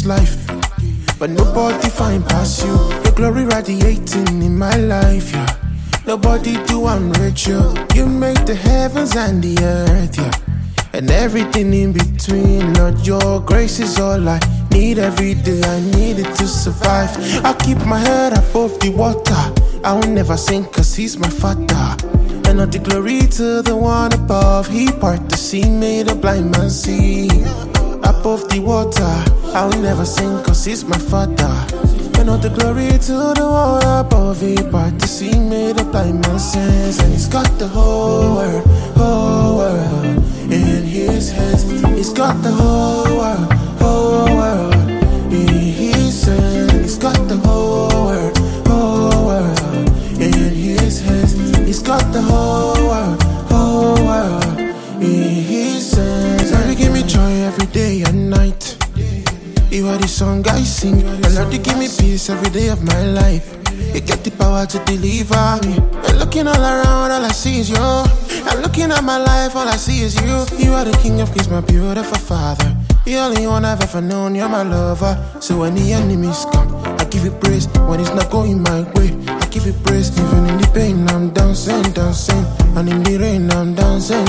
this life, but nobody find past you. Your glory radiating in my life, yeah. Nobody do I'm richer. You make the heavens and the earth, yeah, and everything in between. Lord, your grace is all I need every day. I need it to survive. I'll keep my head above the water. I will never sink, cause he's my father. And all the glory to the one above. He part the sea, made a blind man see. Above the water, I will never sink, cause he's my father. And all the glory to the one above. He part the sea, made a blind man sense. And he's got the whole world in his hands. He's got the whole world in his hands. He's got the whole world in his hands. He's got the whole world in his hands. Lord, you give me joy every day and night. You are the song I sing. And Lord, you give me peace every day of my life. You get the power to deliver me. And looking all around, all I see is you. I'm looking at my life, all I see is you. You are the King of Kings, my beautiful Father. The only one I've ever known, you're my lover. So when the enemies come, I give you praise. When it's not going my way, I give you praise. Even in the pain, I'm dancing. And in the rain, I'm dancing.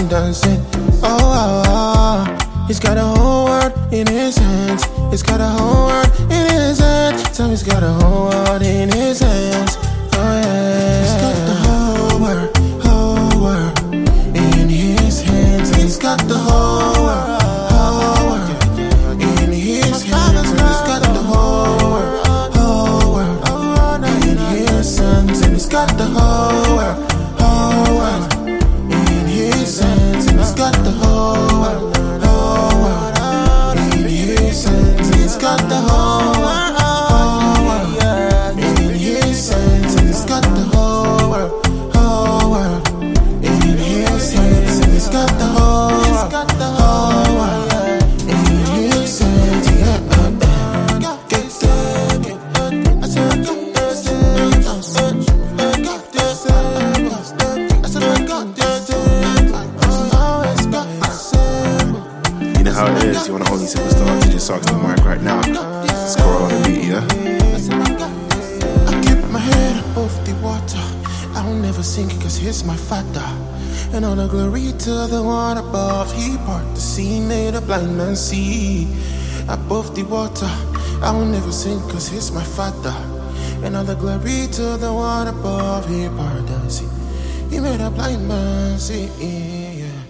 Oh, he's got a whole world in his hands. He's got a whole world in his hands. So he's got a whole world in his hands. Oh yeah, he's got the whole world in his hands. He's got the whole world in his hands. He's got the whole world in his hands. And he's got the whole world in his hands. And he's got the whole world in his hands. He's got the whole world in his hands. And he's got the whole world in his hands. And he's got the whole world in his hands. You know how it is, you're the only superstar to just talk to the mic right now. Score on the beat, yeah? I keep my head above the water. I will never sink, cause he's my father. And all the glory to the one above. He part the sea, made a blind man see. Above the water, I will never sink, cause he's my father. And all the glory to the one above. He part the sea, he made a blind man see, yeah.